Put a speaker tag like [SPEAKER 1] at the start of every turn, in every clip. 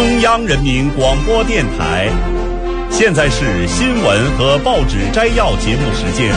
[SPEAKER 1] 中央人民广播电台。现在是新闻和报纸摘要节目时间。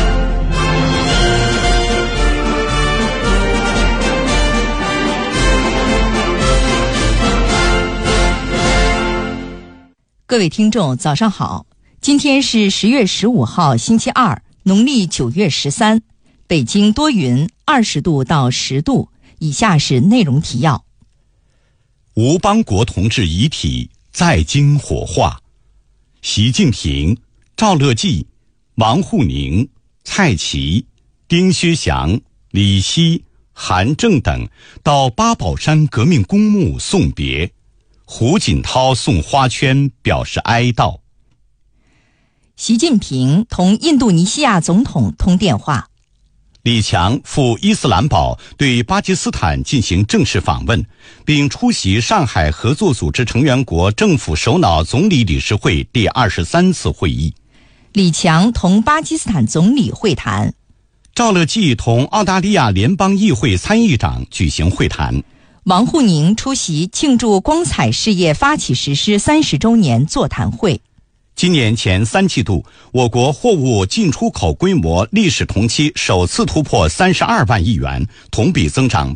[SPEAKER 2] 各位听众，早上好！今天是10月15号，星期二，农历9月13。北京多云，20度到10度。以下是内容提要：
[SPEAKER 3] 吴邦国同志遗体在京火化，习近平、赵乐际、王沪宁、蔡奇、丁薛祥、李希、韩正等到八宝山革命公墓送别，胡锦涛送花圈表示哀悼。
[SPEAKER 2] 习近平同印度尼西亚总统通电话。
[SPEAKER 3] 李强赴伊斯兰堡对巴基斯坦进行正式访问，并出席上海合作组织成员国政府首脑总理理事会第23次会议。
[SPEAKER 2] 李强同巴基斯坦总理会谈。
[SPEAKER 3] 赵乐际同澳大利亚联邦议会参议长举行会谈。
[SPEAKER 2] 王沪宁出席庆祝光彩事业发起实施30周年座谈会。
[SPEAKER 3] 今年前3季度，我国货物进出口规模历史同期首次突破32万亿元，同比增长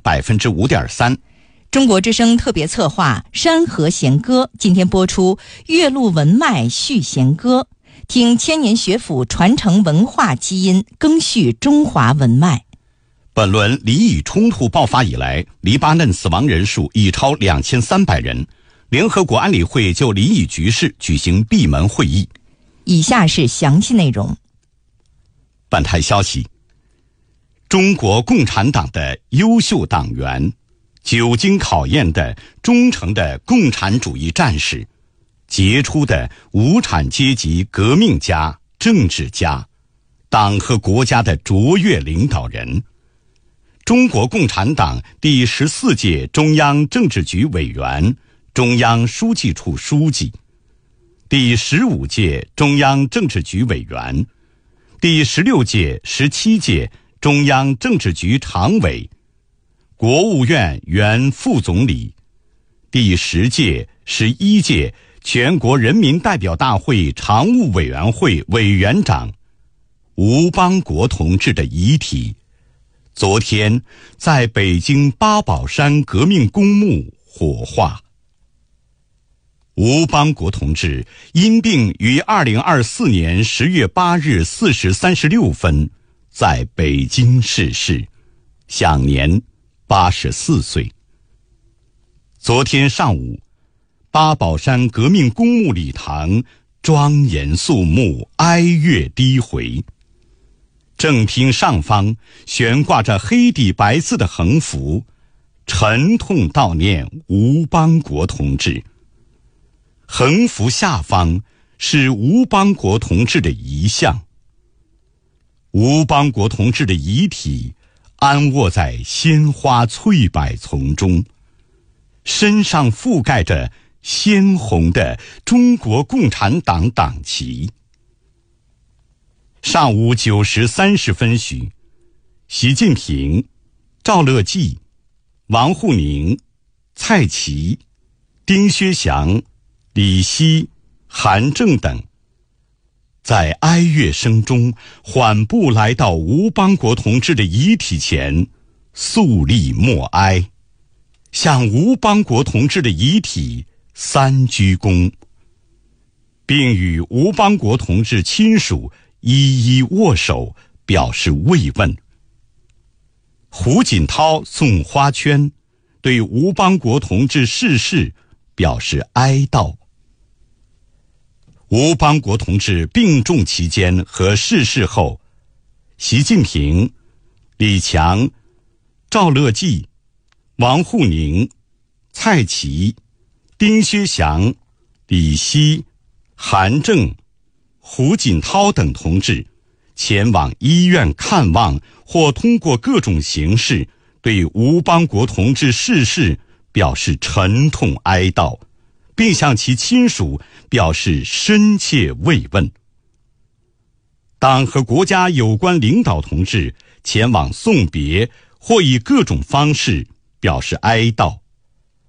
[SPEAKER 3] 5.3%。
[SPEAKER 2] 中国之声特别策划《山河弦歌》今天播出岳麓文脉续弦歌，听千年学府传承文化基因，赓续中华文脉。
[SPEAKER 3] 本轮黎以冲突爆发以来，黎巴嫩死亡人数已超2300人。联合国安理会就黎以局势举行闭门会议。
[SPEAKER 2] 以下是详细内容。
[SPEAKER 3] 本台消息：中国共产党的优秀党员，久经考验的忠诚的共产主义战士，杰出的无产阶级革命家、政治家，党和国家的卓越领导人，中国共产党第14届中央政治局委员、中央书记处书记，第15届中央政治局委员，第16届、17届中央政治局常委，国务院原副总理，第10届、11届全国人民代表大会常务委员会委员长吴邦国同志的遗体，昨天在北京八宝山革命公墓火化。吴邦国同志因病于2024年10月8日4时36分在北京逝世，享年84岁。昨天上午，八宝山革命公墓礼堂庄严肃穆，哀乐低回。正厅上方悬挂着黑底白字的横幅，沉痛悼念吴邦国同志。横幅下方是吴邦国同志的遗像。吴邦国同志的遗体安卧在鲜花翠柏丛中，身上覆盖着鲜红的中国共产党党旗。上午9时30分许，习近平、赵乐际、王沪宁、蔡奇、丁薛祥、李希、韩正等在哀乐声中缓步来到吴邦国同志的遗体前，肃立默哀，向吴邦国同志的遗体3鞠躬，并与吴邦国同志亲属一一握手，表示慰问。胡锦涛送花圈，对吴邦国同志逝世表示哀悼。吴邦国同志病重期间和逝世后，习近平、李强、赵乐际、王沪宁、蔡奇、丁薛祥、李希、韩正、胡锦涛等同志前往医院看望，或通过各种形式对吴邦国同志逝世表示沉痛哀悼，并向其亲属表示深切慰问。党和国家有关领导同志前往送别或以各种方式表示哀悼。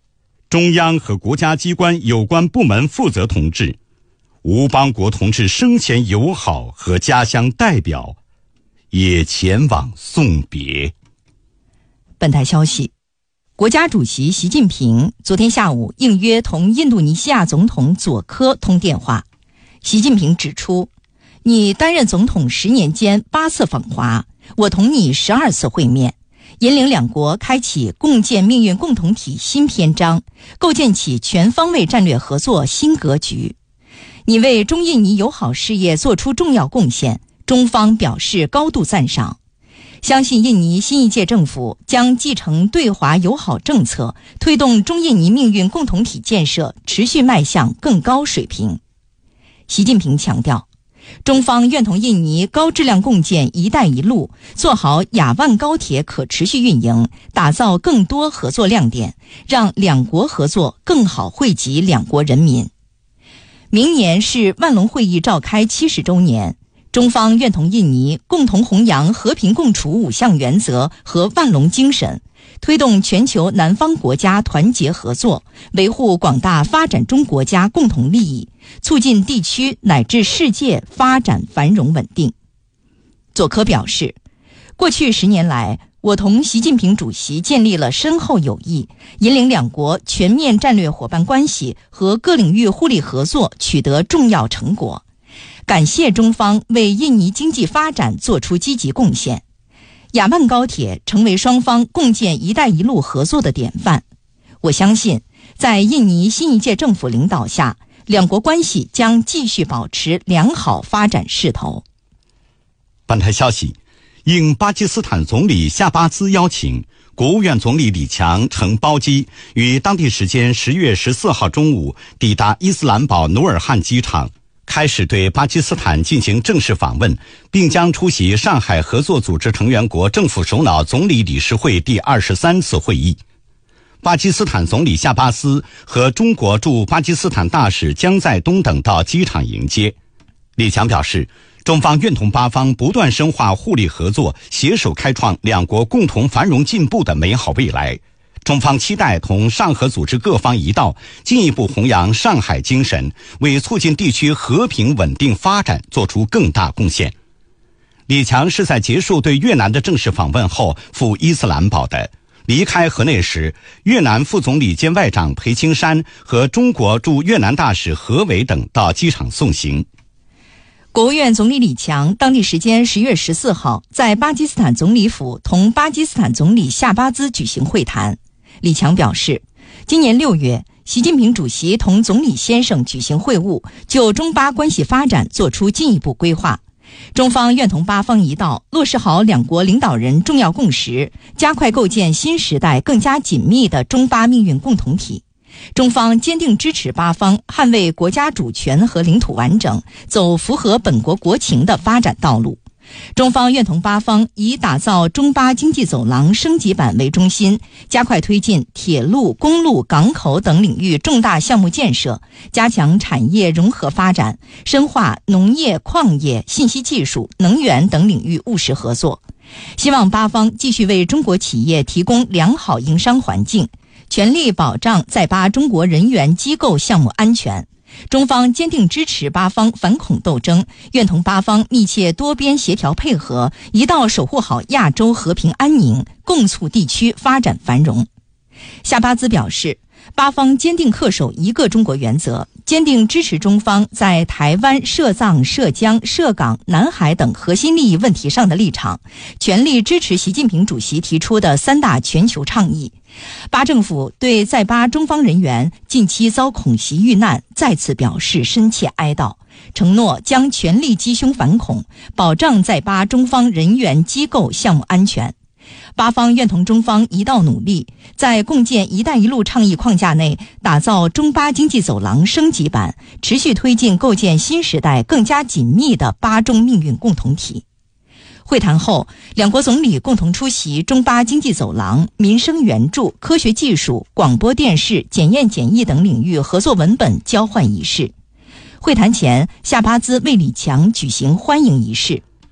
[SPEAKER 3] 中央和国家机关有关部门负责同志、吴邦国同志生前友好和家乡代表也前往送别。
[SPEAKER 2] 本台消息，国家主席习近平昨天下午应约同印度尼西亚总统佐科通电话。习近平指出，你担任总统10年间8次访华，我同你12次会面，引领两国开启共建命运共同体新篇章，构建起全方位战略合作新格局。你为中印尼友好事业做出重要贡献，中方表示高度赞赏。相信印尼新一届政府将继承对华友好政策，推动中印尼命运共同体建设持续迈向更高水平。习近平强调，中方愿同印尼高质量共建“一带一路”，做好雅万高铁可持续运营，打造更多合作亮点，让两国合作更好惠及两国人民。明年是万隆会议召开70周年，中方愿同印尼共同弘扬和平共处5项原则和万隆精神，推动全球南方国家团结合作，维护广大发展中国家共同利益，促进地区乃至世界发展繁荣稳定。佐科表示，过去10年来，我同习近平主席建立了深厚友谊，引领两国全面战略伙伴关系和各领域互利合作取得重要成果。感谢中方为印尼经济发展做出积极贡献。雅万高铁成为双方共建“一带一路”合作的典范。我相信，在印尼新一届政府领导下，两国关系将继续保持良好发展势头。
[SPEAKER 3] 本台消息，应巴基斯坦总理夏巴兹邀请，国务院总理李强乘包机于当地时间10月14号中午抵达伊斯兰堡努尔汗机场，开始对巴基斯坦进行正式访问，并将出席上海合作组织成员国政府首脑总理理事会第23次会议。巴基斯坦总理夏巴兹和中国驻巴基斯坦大使姜在东等到机场迎接。李强表示，中方愿同巴方不断深化互利合作，携手开创两国共同繁荣进步的美好未来。中方期待同上合组织各方一道，进一步弘扬上海精神，为促进地区和平稳定发展做出更大贡献。李强是在结束对越南的正式访问后赴伊斯兰堡的。离开河内时，越南副总理兼外长裴青山和中国驻越南大使何伟等到机场送行。
[SPEAKER 2] 国务院总理李强当地时间10月14号在巴基斯坦总理府同巴基斯坦总理夏巴兹举行会谈。李强表示，今年6月，习近平主席同总理先生举行会晤，就中巴关系发展作出进一步规划。中方愿同巴方一道，落实好两国领导人重要共识，加快构建新时代更加紧密的中巴命运共同体。中方坚定支持巴方捍卫国家主权和领土完整，走符合本国国情的发展道路。中方愿同巴方以打造中巴经济走廊升级版为中心，加快推进铁路、公路、港口等领域重大项目建设，加强产业融合发展，深化农业、矿业、信息技术、能源等领域务实合作。希望巴方继续为中国企业提供良好营商环境，全力保障在巴中国人员机构项目安全。中方坚定支持巴方反恐斗争，愿同巴方密切多边协调配合，一道守护好亚洲和平安宁，共促地区发展繁荣。夏巴兹表示，巴方坚定恪守一个中国原则，坚定支持中方在台湾、涉藏、涉疆、涉港、南海等核心利益问题上的立场，全力支持习近平主席提出的3大全球倡议。巴政府对在巴中方人员近期遭恐袭遇难再次表示深切哀悼，承诺将全力击胸反恐，保障在巴中方人员机构项目安全。巴方愿同中方一道努力，在共建“一带一路”倡议框架内，打造中巴经济走廊升级版，持续推进构建新时代更加紧密的巴中命运共同体。会谈后，两国总理共同出席中巴经济走廊、民生援助、科学技术、广播电视、检验检疫等领域合作文本交换仪式。会谈前，夏巴兹为李强举行欢迎仪式。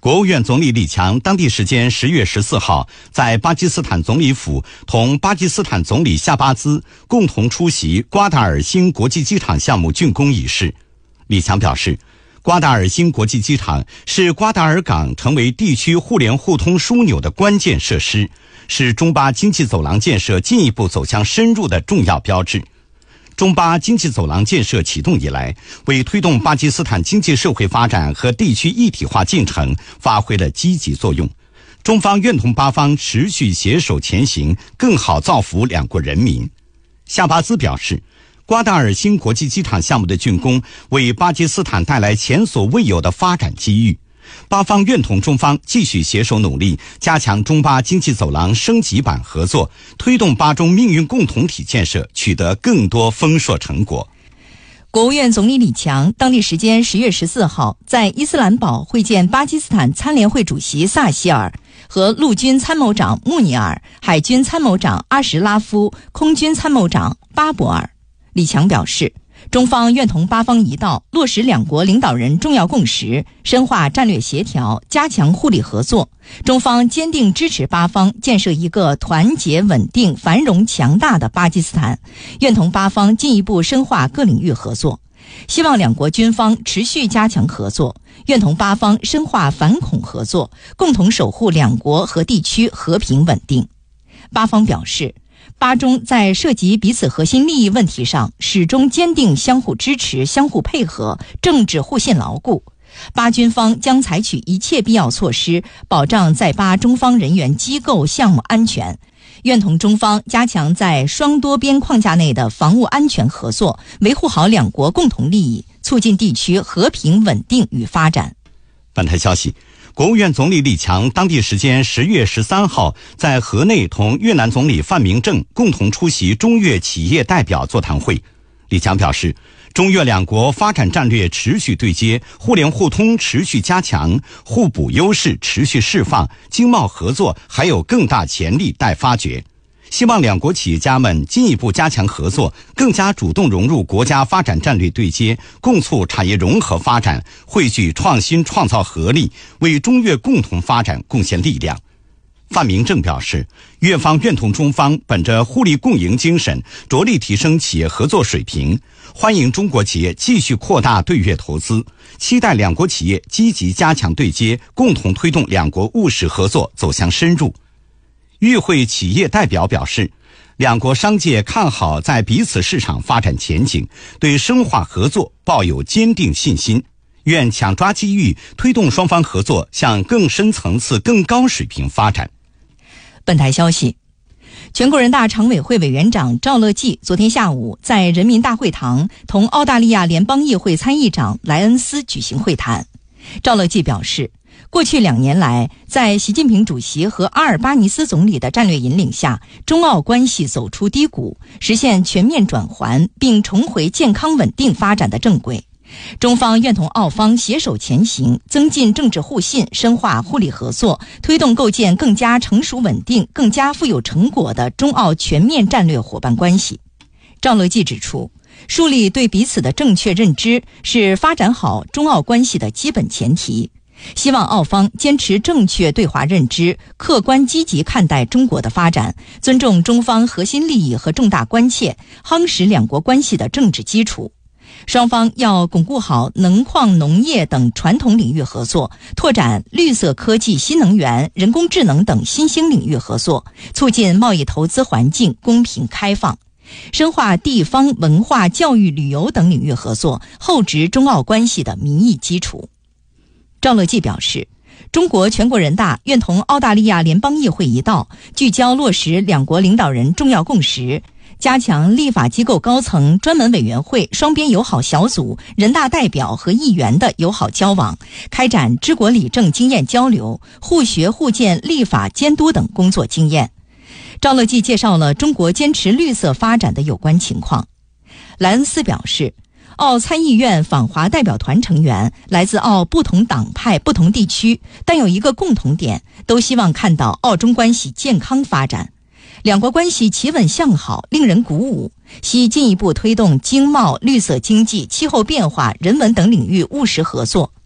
[SPEAKER 3] 国务院总理李强当地时间10月14号在巴基斯坦总理府同巴基斯坦总理夏巴兹共同出席瓜达尔新国际机场项目竣工仪式。李强表示，瓜达尔新国际机场是瓜达尔港成为地区互联互通枢纽的关键设施，是中巴经济走廊建设进一步走向深入的重要标志。中巴经济走廊建设启动以来，为推动巴基斯坦经济社会发展和地区一体化进程发挥了积极作用。中方愿同巴方持续携手前行，更好造福两国人民。夏巴兹表示，瓜达尔新国际机场项目的竣工为巴基斯坦带来前所未有的发展机遇。巴方愿同中方继续携手努力，加强中巴经济走廊升级版合作，推动巴中命运共同体建设取得更多丰硕成果。
[SPEAKER 2] 国务院总理李强当地时间10月14号在伊斯兰堡会见巴基斯坦参联会主席萨希尔和陆军参谋长穆尼尔、海军参谋长阿什拉夫、空军参谋长巴博尔。李强表示，中方愿同巴方一道，落实两国领导人重要共识，深化战略协调，加强互利合作。中方坚定支持巴方建设一个团结、稳定、繁荣、强大的巴基斯坦，愿同巴方进一步深化各领域合作。希望两国军方持续加强合作，愿同巴方深化反恐合作，共同守护两国和地区和平稳定。巴方表示，巴中在涉及彼此核心利益问题上始终坚定相互支持、相互配合，政治互信牢固。巴军方将采取一切必要措施，保障在巴中方人员、机构、项目安全。愿同中方加强在双多边框架内的防务安全合作，维护好两国共同利益，促进地区和平稳定与发展。
[SPEAKER 3] 本台消息，国务院总理李强当地时间10月13号在河内同越南总理范明政共同出席中越企业代表座谈会。李强表示，中越两国发展战略持续对接，互联互通持续加强，互补优势持续释放，经贸合作还有更大潜力待发掘。希望两国企业家们进一步加强合作，更加主动融入国家发展战略对接，共促产业融合发展，汇聚创新创造合力，为中越共同发展贡献力量。范明政表示，越方愿同中方本着互利共赢精神，着力提升企业合作水平，欢迎中国企业继续扩大对越投资，期待两国企业积极加强对接，共同推动两国务实合作走向深入。与会企业代表表示，两国商界看好在彼此市场发展前景，对深化合作抱有坚定信心，愿抢抓机遇，推动双方合作向更深层次、更高水平发展。
[SPEAKER 2] 本台消息，全国人大常委会委员长赵乐际昨天下午在人民大会堂同澳大利亚联邦议会参议长莱恩斯举行会谈。赵乐际表示，过去2年来，在习近平主席和阿尔巴尼斯总理的战略引领下，中澳关系走出低谷，实现全面转环，并重回健康稳定发展的正轨。中方愿同澳方携手前行，增进政治互信，深化互利合作，推动构建更加成熟稳定、更加富有成果的中澳全面战略伙伴关系。赵乐际指出，树立对彼此的正确认知是发展好中澳关系的基本前提，希望澳方坚持正确对华认知，客观积极看待中国的发展，尊重中方核心利益和重大关切，夯实两国关系的政治基础。双方要巩固好能矿、农业等传统领域合作，拓展绿色科技、新能源、人工智能等新兴领域合作，促进贸易投资环境公平开放，深化地方文化、教育、旅游等领域合作，厚植中澳关系的民意基础。赵乐际表示，中国全国人大愿同澳大利亚联邦议会一道，聚焦落实两国领导人重要共识，加强立法机构高层、专门委员会、双边友好小组、人大代表和议员的友好交往，开展治国理政经验交流，互学互鉴立法监督等工作经验。赵乐际介绍了中国坚持绿色发展的有关情况。莱恩斯表示，澳参议院访华代表团成员来自澳不同党派、不同地区，但有一个共同点，都希望看到澳中关系健康发展。两国关系企稳向好，令人鼓舞，希进一步推动经贸、绿色经济、气候变化、人文等领域务实合作，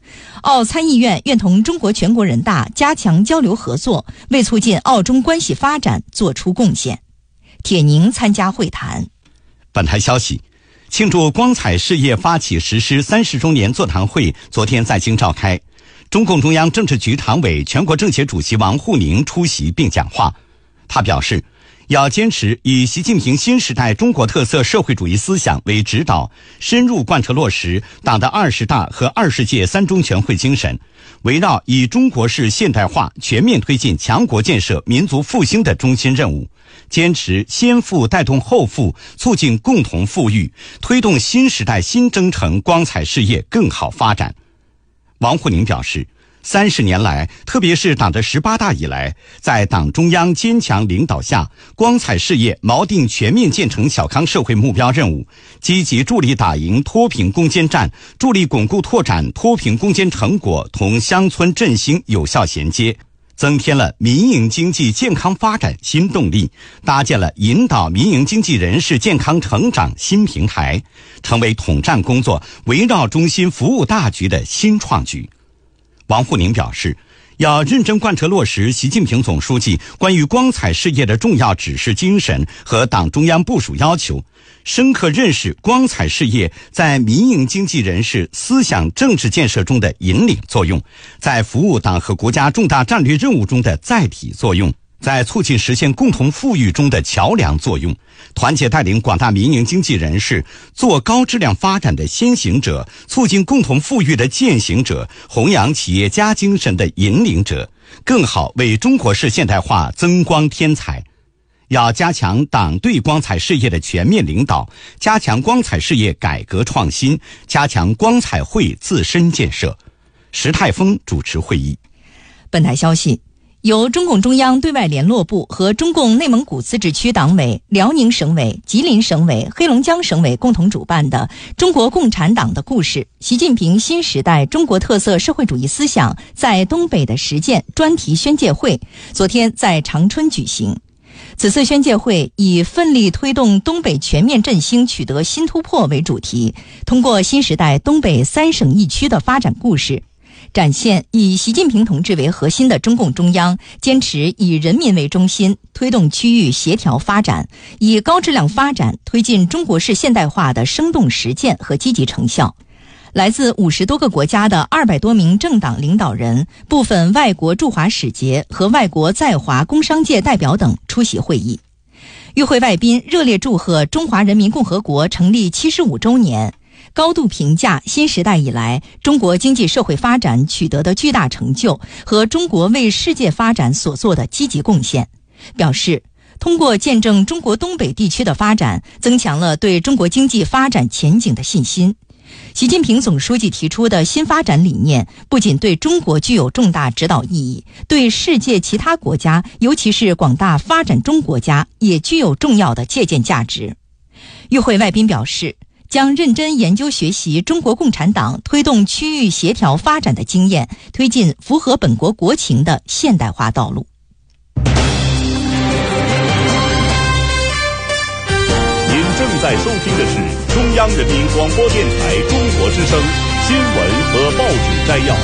[SPEAKER 2] 澳参议院愿同中国全国人大加强交流合作，为促进澳中关系发展作出贡献。铁凝参加会谈。
[SPEAKER 3] 本台消息，庆祝光彩事业发起实施30周年座谈会昨天在京召开，中共中央政治局常委、全国政协主席王沪宁出席并讲话。他表示，要坚持以习近平新时代中国特色社会主义思想为指导，深入贯彻落实党的20大和20届3中全会精神，围绕以中国式现代化全面推进强国建设、民族复兴的中心任务，坚持先富带动后富，促进共同富裕，推动新时代新征程光彩事业更好发展。王沪宁表示，30年来，特别是党的18大以来，在党中央坚强领导下，光彩事业锚定全面建成小康社会目标任务，积极助力打赢脱贫攻坚战，助力巩固拓展脱贫攻坚成果同乡村振兴有效衔接，增添了民营经济健康发展新动力，搭建了引导民营经济人士健康成长新平台，成为统战工作围绕中心服务大局的新创举。王沪宁表示，要认真贯彻落实习近平总书记关于光彩事业的重要指示精神和党中央部署要求，深刻认识光彩事业在民营经济人士思想政治建设中的引领作用，在服务党和国家重大战略任务中的载体作用，在促进实现共同富裕中的桥梁作用，团结带领广大民营经济人士做高质量发展的先行者，促进共同富裕的践行者，弘扬企业家精神的引领者，更好为中国式现代化增光添彩。要加强党对光彩事业的全面领导，加强光彩事业改革创新，加强光彩会自身建设。石泰峰主持会议。
[SPEAKER 2] 本台消息，由中共中央对外联络部和中共内蒙古自治区党委、辽宁省委、吉林省委、黑龙江省委共同主办的中国共产党的故事，习近平新时代中国特色社会主义思想在东北的实践专题宣介会昨天在长春举行。此次宣介会以奋力推动东北全面振兴取得新突破为主题，通过新时代东北3省1区的发展故事，展现以习近平同志为核心的中共中央坚持以人民为中心，推动区域协调发展，以高质量发展推进中国式现代化的生动实践和积极成效。来自50多个国家的200多名政党领导人、部分外国驻华使节和外国在华工商界代表等出席会议。与会外宾热烈祝贺中华人民共和国成立75周年，高度评价新时代以来中国经济社会发展取得的巨大成就和中国为世界发展所做的积极贡献，表示通过见证中国东北地区的发展，增强了对中国经济发展前景的信心。习近平总书记提出的新发展理念不仅对中国具有重大指导意义，对世界其他国家，尤其是广大发展中国家也具有重要的借鉴价值。与会外宾表示，将认真研究学习中国共产党推动区域协调发展的经验，推进符合本国国情的现代化道路。
[SPEAKER 1] 您正在收听的是中央人民广播电台中国之声新闻和报纸摘要。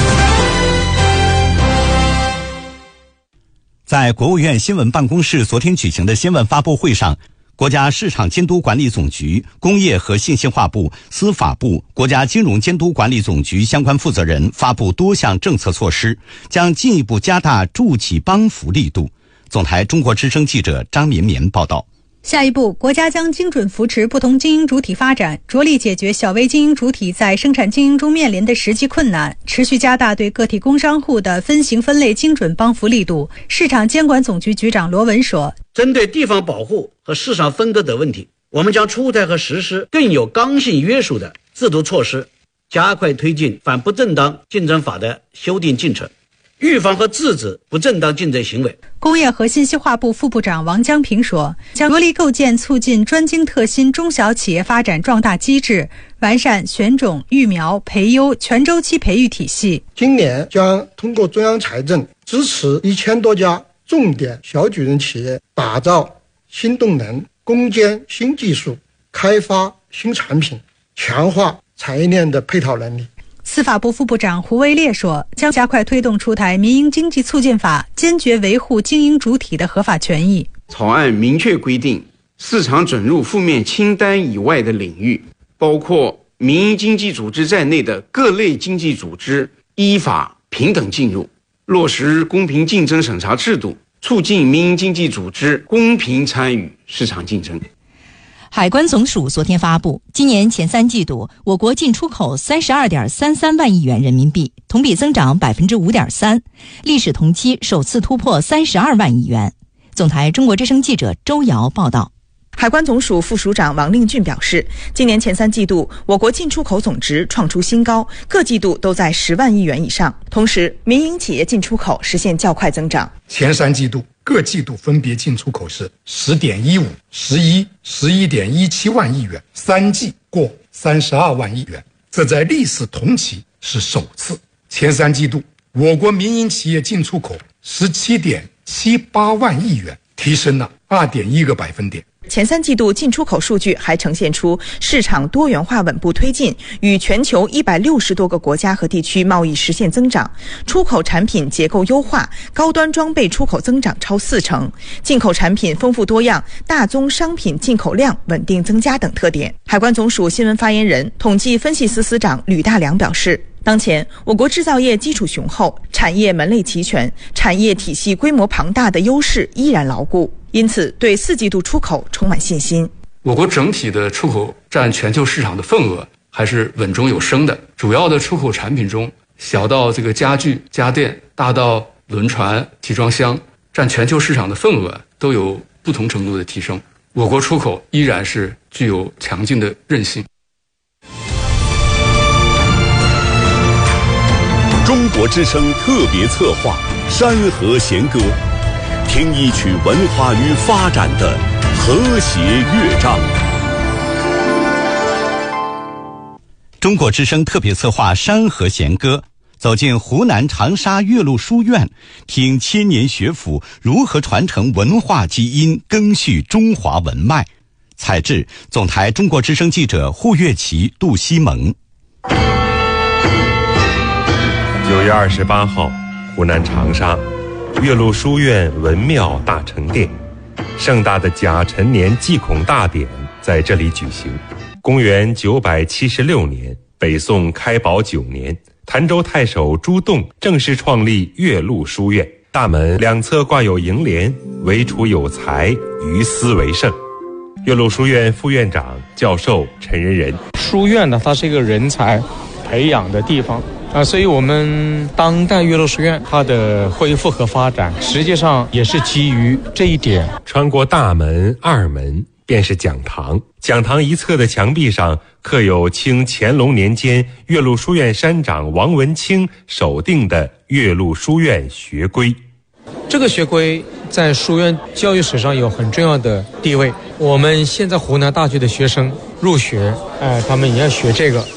[SPEAKER 3] 在国务院新闻办公室昨天举行的新闻发布会上，国家市场监督管理总局、工业和信息化部、司法部、国家金融监督管理总局相关负责人发布多项政策措施，将进一步加大助企帮扶力度。总台中国之声记者张绵绵报道。
[SPEAKER 4] 下一步，国家将精准扶持不同经营主体发展，着力解决小微经营主体在生产经营中面临的实际困难，持续加大对个体工商户的分型分类精准帮扶力度。市场监管总局局长罗文说，
[SPEAKER 5] 针对地方保护和市场分割等问题，我们将出台和实施更有刚性约束的制度措施，加快推进反不正当竞争法的修订进程，预防和制止不正当竞争行为。
[SPEAKER 4] 工业和信息化部副部长王江平说，将着力构建促进专精特新中小企业发展壮大机制，完善选种、育苗、培优全周期培育体系。
[SPEAKER 6] 今年将通过中央财政支持1000多家重点小举人企业打造新动能、攻坚新技术、开发新产品，强化产业链的配套能力。
[SPEAKER 4] 司法部副部长胡维烈说，将加快推动出台民营经济促进法，坚决维护经营主体的合法权益。
[SPEAKER 7] 草案明确规定，市场准入负面清单以外的领域，包括民营经济组织在内的各类经济组织依法平等进入，落实公平竞争审查制度，促进民营经济组织公平参与市场竞争。
[SPEAKER 2] 海关总署昨天发布，今年前3季度，我国进出口32.33万亿元人民币，同比增长5.3%，历史同期首次突破32万亿元。总台中国之声记者周瑶报道。
[SPEAKER 8] 海关总署副署长王令俊表示，今年前3季度，我国进出口总值创出新高，各季度都在10万亿元以上。同时，民营企业进出口实现较快增长。
[SPEAKER 9] 前3季度各季度分别进出口是10.15、11、11.17万亿元，3季过32万亿元，这在历史同期是首次。前3季度，我国民营企业进出口17.78万亿元，提升了2.1个百分点。
[SPEAKER 8] 前3季度进出口数据还呈现出市场多元化稳步推进，与全球160多个国家和地区贸易实现增长，出口产品结构优化，高端装备出口增长超40%，进口产品丰富多样，大宗商品进口量稳定增加等特点。海关总署新闻发言人、统计分析司司长吕大良表示，当前我国制造业基础雄厚，产业门类齐全，产业体系规模庞大的优势依然牢固，因此对4季度出口充满信心。
[SPEAKER 10] 我国整体的出口占全球市场的份额还是稳中有升的，主要的出口产品中，小到家具、家电，大到轮船、集装箱，占全球市场的份额都有不同程度的提升。我国出口依然是具有强劲的韧性。
[SPEAKER 1] 中国之声特别策划《山河弦歌》，听一曲文化与发展的和谐乐章。
[SPEAKER 3] 中国之声特别策划《山河弦歌》，走进湖南长沙岳麓书院，听千年学府如何传承文化基因，赓续中华文脉。采制总台中国之声记者胡月琪、杜西蒙。
[SPEAKER 11] 9月28号，湖南长沙岳麓书院文庙大成殿，盛大的甲辰年祭孔大典在这里举行。公元976年，北宋开宝9年，潭州太守朱栋正式创立岳麓书院，大门两侧挂有楹联，唯楚有才，于斯为盛。岳麓书院副院长、教授陈仁仁，
[SPEAKER 12] 书院呢，它是一个人才培养的地方所以我们当代岳麓书院它的恢复和发展，实际上也是基于这一点。
[SPEAKER 11] 穿过大门、二门便是讲堂，讲堂一侧的墙壁上刻有清乾隆年间岳麓书院山长王文清手定的岳麓书院学规。
[SPEAKER 12] 这个学规在书院教育史上有很重要的地位。我们现在湖南大学的学生入学，他们也要学这个。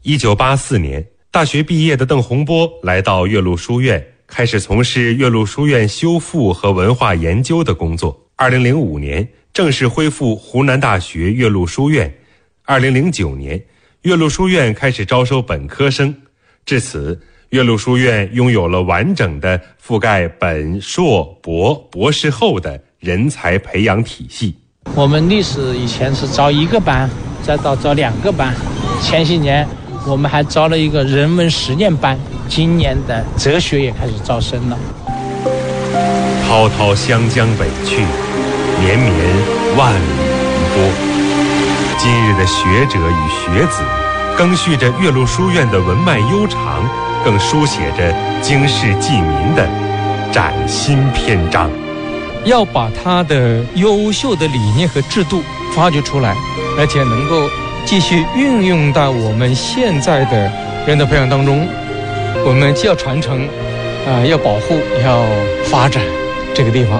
[SPEAKER 11] 1984年，大学毕业的邓洪波来到岳麓书院，开始从事岳麓书院修复和文化研究的工作。2005年正式恢复湖南大学岳麓书院。2009年，岳麓书院开始招收本科生。至此，岳麓书院拥有了完整的覆盖本、硕、博、博士后的人才培养体系。
[SPEAKER 13] 我们历史以前是招1个班，再到招2个班，前些年我们还招了一个人文实验班，今年的哲学也开始招生了。
[SPEAKER 11] 滔滔湘江北去，绵绵万里余波。今日的学者与学子，赓续着岳麓书院的文脉悠长，更书写着经世济民的崭新篇章。
[SPEAKER 12] 要把它的优秀的理念和制度发掘出来，而且能够继续运用到我们现在的人的培养当中。我们既要传承，要保护，要发展这个地方。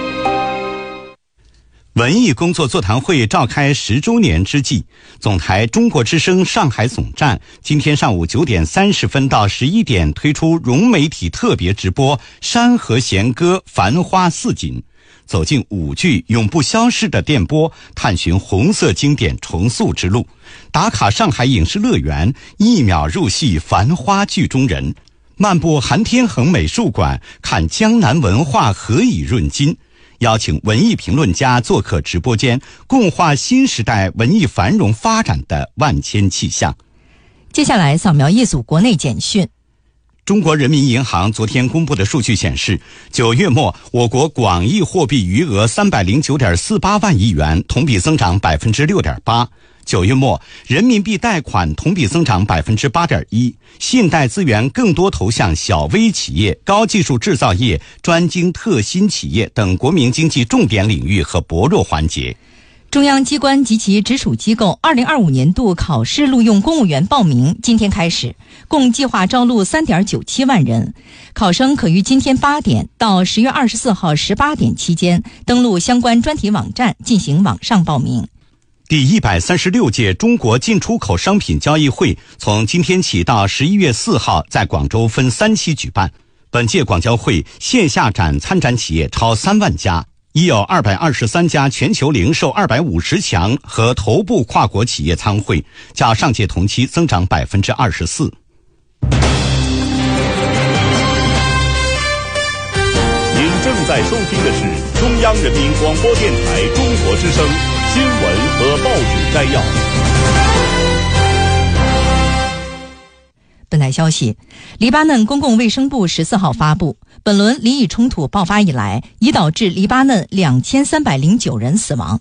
[SPEAKER 3] 文艺工作座谈会召开10周年之际，总台中国之声上海总站今天上午9点30分到11点推出融媒体特别直播《山河弦歌繁花似锦》， 走进舞剧永不消逝的电波，探寻红色经典重塑之路，打卡上海影视乐园，一秒入戏繁花剧中人，漫步韩天恒美术馆，看江南文化何以润今，邀请文艺评论家做客直播间，共话新时代文艺繁荣发展的万千气象。
[SPEAKER 2] 接下来扫描一组国内简讯。
[SPEAKER 3] 中国人民银行昨天公布的数据显示，9月末我国广义货币余额309.48万亿元，同比增长 6.8%。9月末人民币贷款同比增长 8.1%， 信贷资源更多投向小微企业、高技术制造业、专精特新企业等国民经济重点领域和薄弱环节。
[SPEAKER 2] 中央机关及其直属机构2025年度考试录用公务员报名今天开始，共计划招录 3.97 万人。考生可于今天8点到10月24号18点期间登录相关专题网站进行网上报名。
[SPEAKER 3] 第136届中国进出口商品交易会从今天起到11月4号在广州分3期举办。本届广交会线下展参展企业超3万家，已有223家全球零售250强和头部跨国企业参会，较上届同期增长 24%。
[SPEAKER 1] 您正在收听的是中央人民广播电台中国之声新闻和报纸摘要。
[SPEAKER 2] 本台消息，黎巴嫩公共卫生部14号发布，本轮黎以冲突爆发以来，已导致黎巴嫩2309人死亡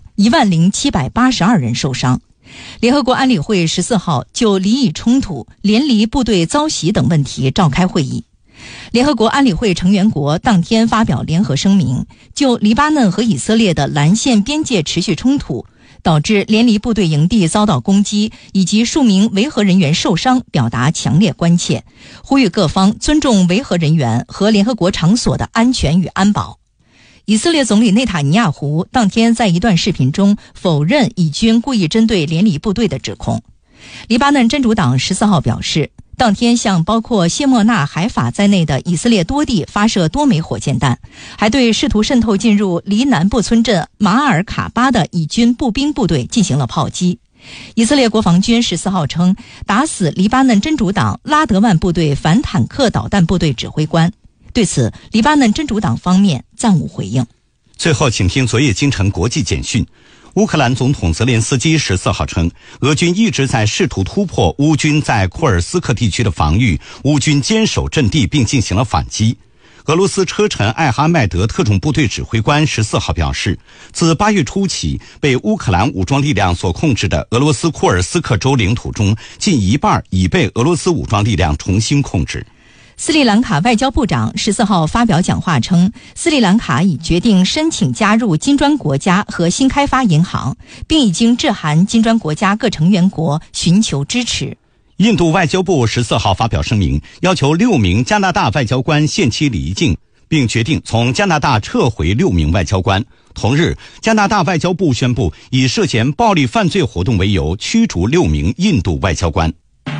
[SPEAKER 2] ，10782人受伤。联合国安理会14号就黎以冲突、联黎部队遭袭等问题召开会议。联合国安理会成员国当天发表联合声明，就黎巴嫩和以色列的蓝线边界持续冲突，导致联黎部队营地遭到攻击以及数名维和人员受伤表达强烈关切，呼吁各方尊重维和人员和联合国场所的安全与安保。以色列总理内塔尼亚胡当天在一段视频中否认以军故意针对联黎部队的指控。黎巴嫩真主党14号表示，当天向包括谢莫纳海法在内的以色列多地发射多枚火箭弹，还对试图渗透进入黎南部村镇马尔卡巴的以军步兵部队进行了炮击。以色列国防军14号称打死黎巴嫩真主党拉德万部队反坦克导弹部队指挥官。对此，黎巴嫩真主党方面暂无回应。
[SPEAKER 3] 最后请听昨夜京城国际简讯。乌克兰总统泽连斯基14号称，俄军一直在试图突破乌军在库尔斯克地区的防御，乌军坚守阵地并进行了反击。俄罗斯车臣艾哈迈德特种部队指挥官14号表示，自8月初起，被乌克兰武装力量所控制的俄罗斯库尔斯克州领土中，近一半已被俄罗斯武装力量重新控制。
[SPEAKER 2] 斯里兰卡外交部长14号发表讲话称，斯里兰卡已决定申请加入金砖国家和新开发银行，并已经致函金砖国家各成员国寻求支持。
[SPEAKER 3] 印度外交部14号发表声明，要求6名加拿大外交官限期离境，并决定从加拿大撤回6名外交官。同日，加拿大外交部宣布以涉嫌暴力犯罪活动为由驱逐6名印度外交官。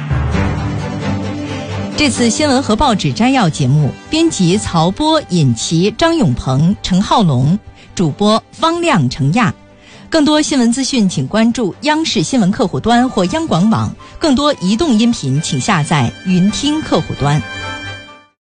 [SPEAKER 2] 这次新闻和报纸摘要节目，编辑曹波、尹奇、张永鹏、陈浩龙，主播方亮、程亚。更多新闻资讯请关注央视新闻客户端或央广网，更多移动音频请下载云听客户端。